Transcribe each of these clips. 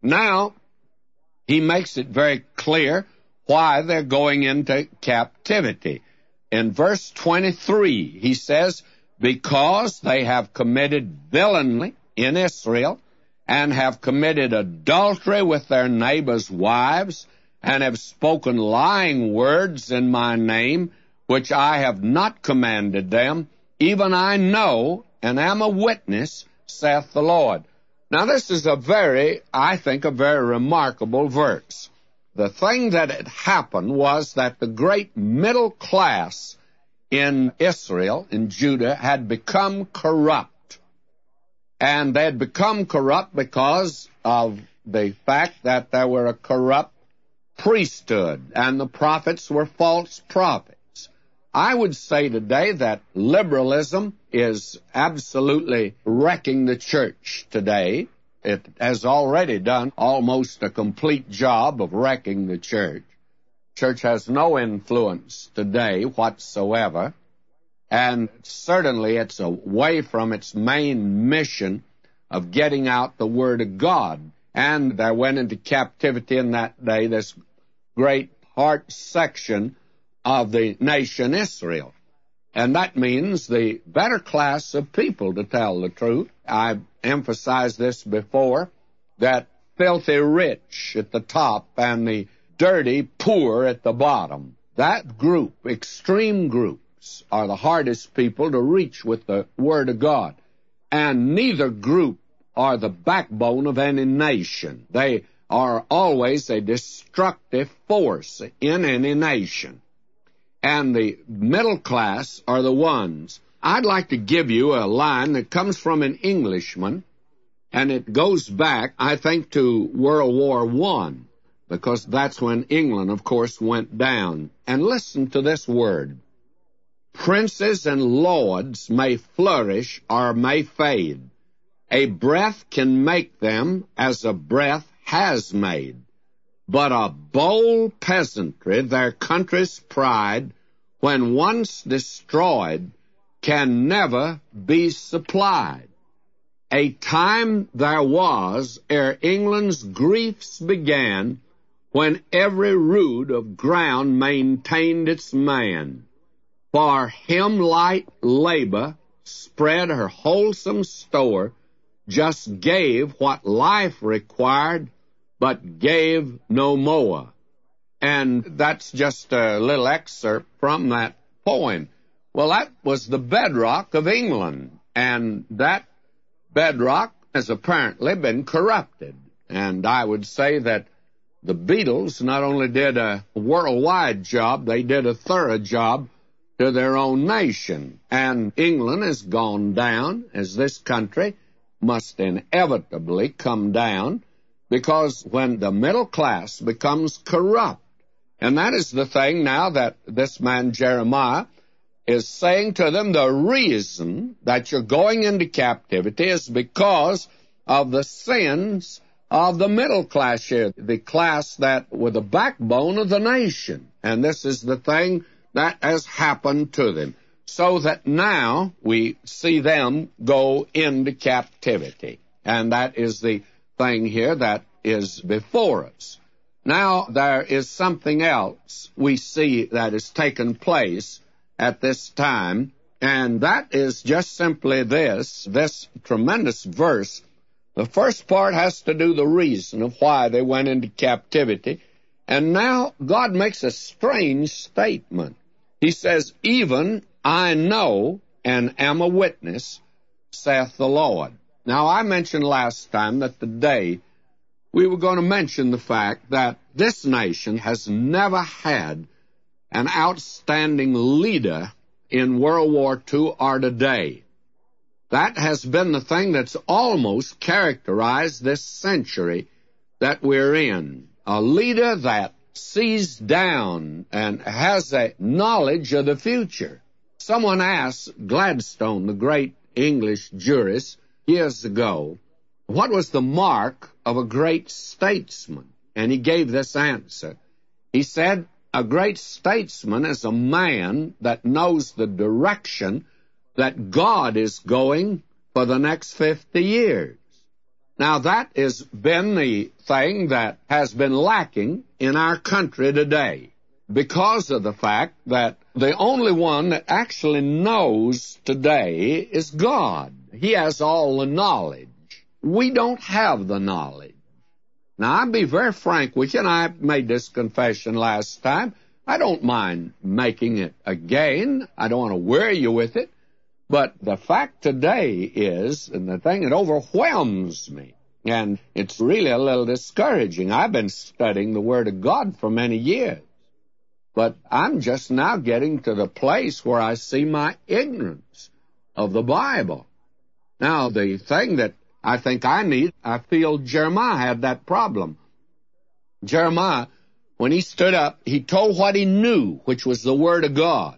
Now, he makes it very clear why they're going into captivity. In verse 23, he says, because they have committed villainy in Israel, and have committed adultery with their neighbors' wives, and have spoken lying words in my name, which I have not commanded them, even I know, and am a witness, saith the Lord. Now this is I think, a very remarkable verse. The thing that had happened was that the great middle class in Israel, in Judah, had become corrupt. And they had become corrupt because of the fact that there were a corrupt priesthood, and the prophets were false prophets. I would say today that liberalism is absolutely wrecking the church today. It has already done almost a complete job of wrecking the church. Church has no influence today whatsoever. And certainly it's away from its main mission of getting out the Word of God. And there went into captivity in that day this great part section of the nation Israel. And that means the better class of people, to tell the truth. I've emphasized this before, that filthy rich at the top and the dirty poor at the bottom. That group, extreme group, are the hardest people to reach with the Word of God. And neither group are the backbone of any nation. They are always a destructive force in any nation. And the middle class are the ones. I'd like to give you a line that comes from an Englishman, and it goes back, I think, to World War I, because that's when England, of course, went down. And listen to this word. Princes and lords may flourish or may fade. A breath can make them as a breath has made. But a bold peasantry, their country's pride, when once destroyed, can never be supplied. A time there was, ere England's griefs began, when every rood of ground maintained its man. For him light labor spread her wholesome store, just gave what life required, but gave no more. And that's just a little excerpt from that poem. Well, that was the bedrock of England, and that bedrock has apparently been corrupted. And I would say that the Beatles not only did a worldwide job, they did a thorough job to their own nation. And England has gone down, as this country must inevitably come down, because when the middle class becomes corrupt, and that is the thing now that this man Jeremiah is saying to them, the reason that you're going into captivity is because of the sins of the middle class here, the class that were the backbone of the nation. And this is the thing that has happened to them, so that now we see them go into captivity. And that is the thing here that is before us. Now, there is something else we see that has taken place at this time, and that is just simply this tremendous verse. The first part has to do the reason of why they went into captivity, and now God makes a strange statement. He says, even I know and am a witness, saith the Lord. Now, I mentioned last time that today we were going to mention the fact that this nation has never had an outstanding leader in World War II or today. That has been the thing that's almost characterized this century that we're in. A leader that sees down and has a knowledge of the future. Someone asked Gladstone, the great English jurist, years ago, what was the mark of a great statesman? And he gave this answer. He said, a great statesman is a man that knows the direction that God is going for the next 50 years. Now, that has been the thing that has been lacking in our country today because of the fact that the only one that actually knows today is God. He has all the knowledge. We don't have the knowledge. Now, I'll be very frank with you, and I made this confession last time. I don't mind making it again. I don't want to weary you with it. But the fact today is, and the thing that overwhelms me, and it's really a little discouraging. I've been studying the Word of God for many years, but I'm just now getting to the place where I see my ignorance of the Bible. Now, the thing that I think I need, I feel Jeremiah had that problem. Jeremiah, when he stood up, he told what he knew, which was the Word of God.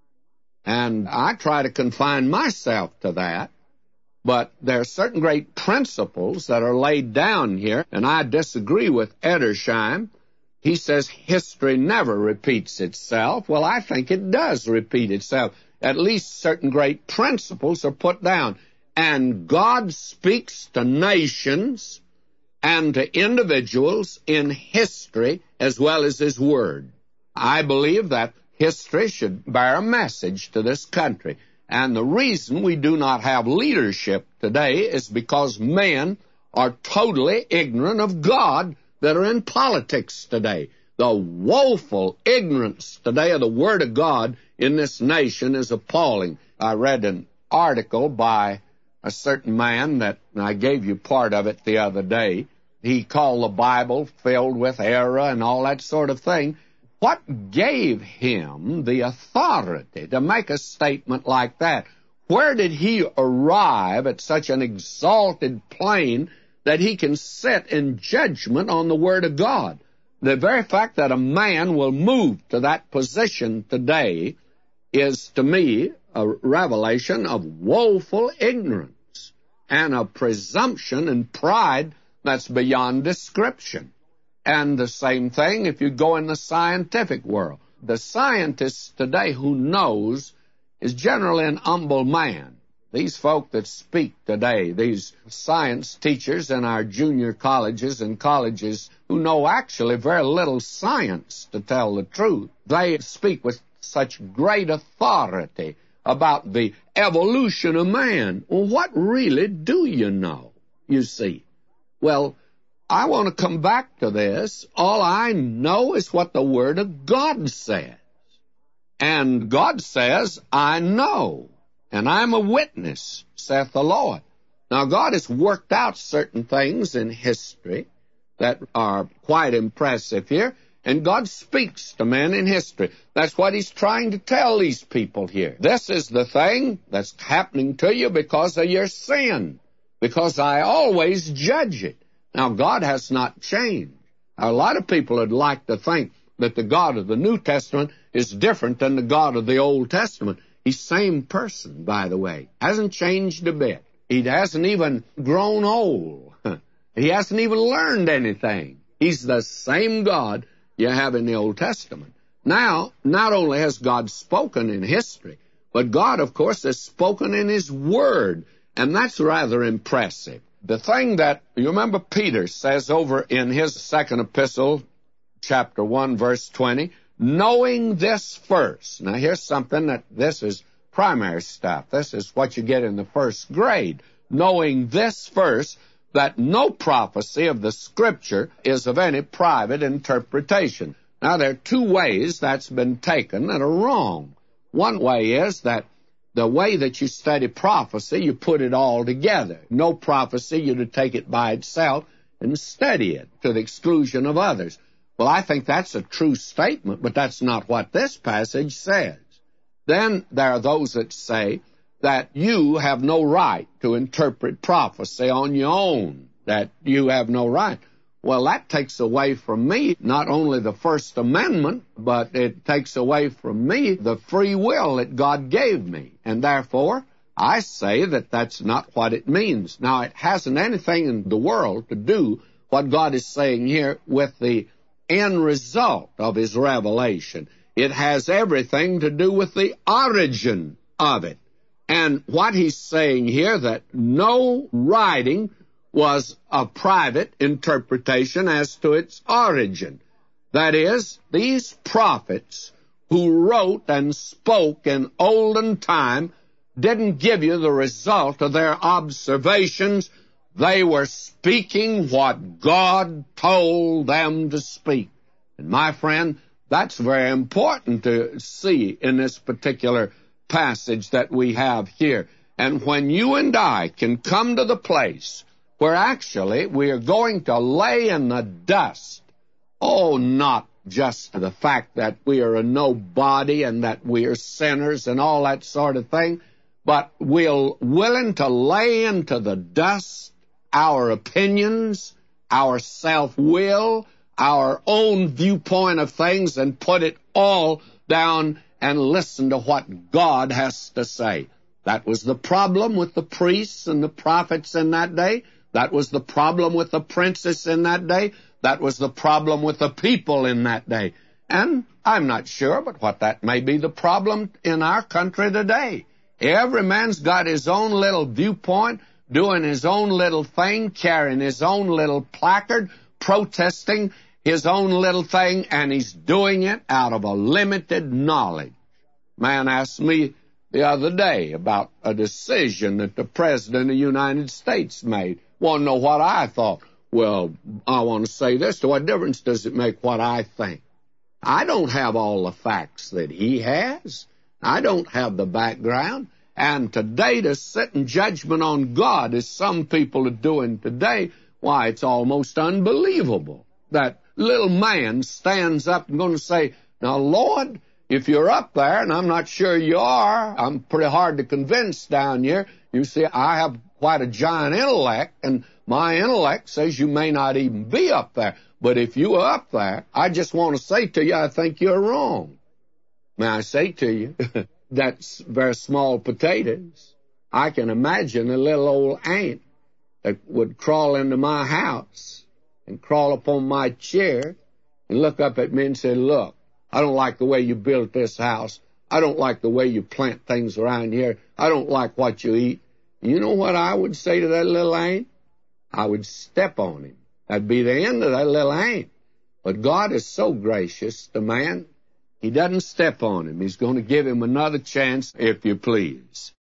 And I try to confine myself to that, but there are certain great principles that are laid down here, and I disagree with Edersheim. He says history never repeats itself. Well, I think it does repeat itself. At least certain great principles are put down. And God speaks to nations and to individuals in history as well as His Word. I believe that history should bear a message to this country. And the reason we do not have leadership today is because men are totally ignorant of God that are in politics today. The woeful ignorance today of the Word of God in this nation is appalling. I read an article by a certain man that I gave you part of it the other day. He called the Bible filled with error and all that sort of thing. What gave him the authority to make a statement like that? Where did he arrive at such an exalted plane that he can sit in judgment on the Word of God? The very fact that a man will move to that position today is, to me, a revelation of woeful ignorance and a presumption and pride that's beyond description. And the same thing if you go in the scientific world. The scientist today who knows is generally an humble man. These folk that speak today, these science teachers in our junior colleges and colleges who know actually very little science, to tell the truth, they speak with such great authority about the evolution of man. Well, what really do you know, you see? Well, I want to come back to this. All I know is what the Word of God says. And God says, I know, and I'm a witness, saith the Lord. Now, God has worked out certain things in history that are quite impressive here, and God speaks to men in history. That's what He's trying to tell these people here. This is the thing that's happening to you because of your sin, because I always judge it. Now, God has not changed. A lot of people would like to think that the God of the New Testament is different than the God of the Old Testament. He's the same person, by the way. Hasn't changed a bit. He hasn't even grown old. He hasn't even learned anything. He's the same God you have in the Old Testament. Now, not only has God spoken in history, but God, of course, has spoken in His Word, and that's rather impressive. The thing that, you remember Peter says over in his second epistle, chapter 1, verse 20, knowing this first. Now, here's something that this is primary stuff. This is what you get in the first grade. Knowing this first, that no prophecy of the Scripture is of any private interpretation. Now, there are two ways that's been taken that are wrong. One way is that the way that you study prophecy, you put it all together. No prophecy, you to take it by itself and study it to the exclusion of others. Well, I think that's a true statement, but that's not what this passage says. Then there are those that say that you have no right to interpret prophecy on your own, that you have no right. Well, that takes away from me not only the First Amendment, but it takes away from me the free will that God gave me. And therefore, I say that that's not what it means. Now, it hasn't anything in the world to do, what God is saying here, with the end result of His revelation. It has everything to do with the origin of it. And what He's saying here, that no writing was a private interpretation as to its origin. That is, these prophets who wrote and spoke in olden time didn't give you the result of their observations. They were speaking what God told them to speak. And my friend, that's very important to see in this particular passage that we have here. And when you and I can come to the place where actually we are going to lay in the dust, not just the fact that we are a nobody and that we are sinners and all that sort of thing, but we're willing to lay into the dust our opinions, our self-will, our own viewpoint of things, and put it all down and listen to what God has to say. That was the problem with the priests and the prophets in that day. That was the problem with the princes in that day. That was the problem with the people in that day. And I'm not sure, but what that may be the problem in our country today. Every man's got his own little viewpoint, doing his own little thing, carrying his own little placard, protesting his own little thing, and he's doing it out of a limited knowledge. Man asked me the other day about a decision that the President of the United States made. Want to know what I thought. Well, I want to say this. What difference does it make what I think? I don't have all the facts that he has. I don't have the background. And today to sit in judgment on God, as some people are doing today, why, it's almost unbelievable. That little man stands up and going to say, now, Lord, if you're up there, and I'm not sure you are, I'm pretty hard to convince down here. You see, I have quite a giant intellect, and my intellect says you may not even be up there. But if you are up there, I just want to say to you, I think you're wrong. May I say to you, that's very small potatoes. I can imagine a little old ant that would crawl into my house and crawl up on my chair and look up at me and say, look, I don't like the way you built this house. I don't like the way you plant things around here. I don't like what you eat. You know what I would say to that little ant? I would step on him. That'd be the end of that little ant. But God is so gracious to man, he doesn't step on him. He's going to give him another chance, if you please.